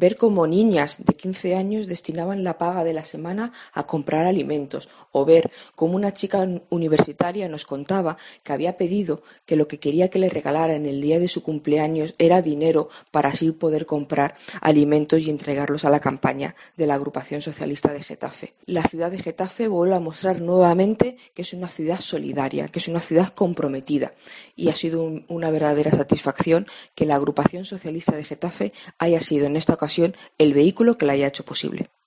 ver cómo niñas de 15 años destinaban la paga de la semana a comprar alimentos, o ver cómo una chica universitaria nos contaba que había pedido que lo que quería que le regalaran el día de su cumpleaños era dinero para así poder comprar alimentos y entregarlos a la campaña de la Agrupación Socialista de Getafe. La ciudad de Getafe vuelve a mostrar nuevamente que es una ciudad solidaria, que es una ciudad comprometida, y ha sido una verdadera satisfacción que la Agrupación Socialista de Getafe haya sido en esta ocasión el vehículo que la haya hecho posible.